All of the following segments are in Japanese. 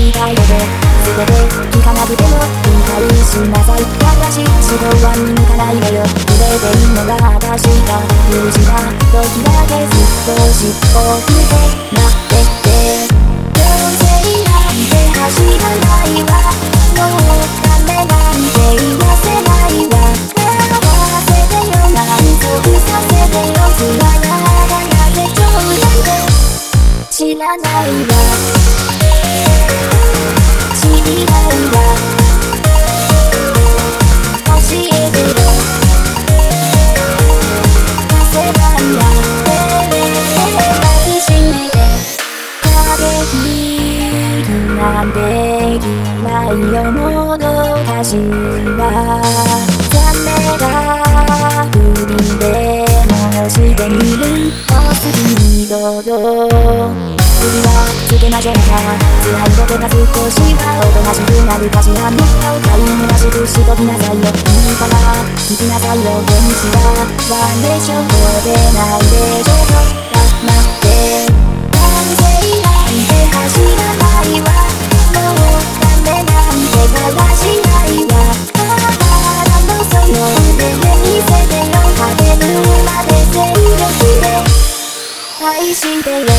りたいので全て聞かなくても理解しなさい。正しい指導は見抜かないでよ。触れていいのが私が許した時だけずっとしっぽくてなってて、強制なんて走らないわ。もうダメなんて言わせないわ。笑わせてよ、満足させてよ。つららがなぜ冗談で知らないわ、知りたいわ、教えてよ。汗ばんや抱きしめて影切りなんて嫌いよ。もどかしは残念が不倫でもしてみる。お好きにどうぞ。次はつけましょうか。つらいことが少しはおとなしくなるかしら。もっと飼い犬らしくしときなさいよ。いいから聞きなさいよ。天使はワンでしょ、これでないでしょ。待って男性なんて走らないわ。もうダメなんてだらしないわ。あらのその腕で見せてよ。食べるまで全力で愛してよ。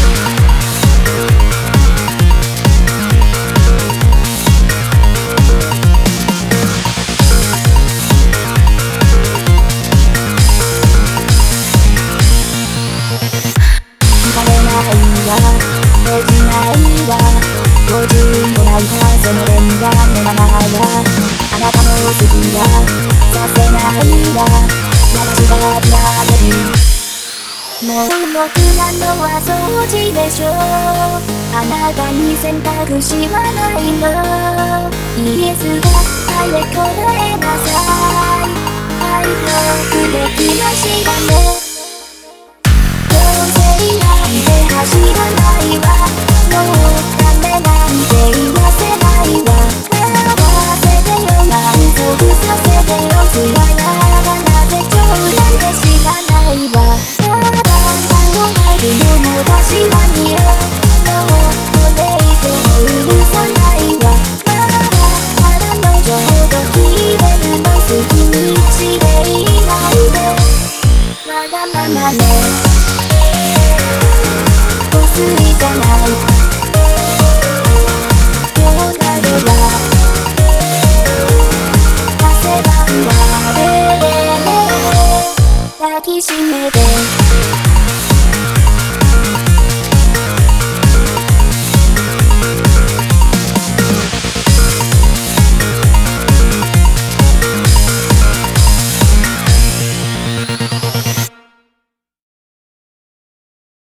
できないわ、ご自由もないか。その連がのままがあなたの好きがさせないわ。私が嫌でる。もう僕なのは掃除でしょ。あなたに選択肢はないの。イエスが愛で答えなさい。愛のくべきなしだね。走らないわ。もうダメなんて言わせないわ。笑わせてよ、満足させてよ。つららがなぜ冗談で知らないわ。ただのあるよ、もう私はによ。もうこれ以上許さないわ。腹のちょうど切れるの好きにしていないで。わがままね、じゃない。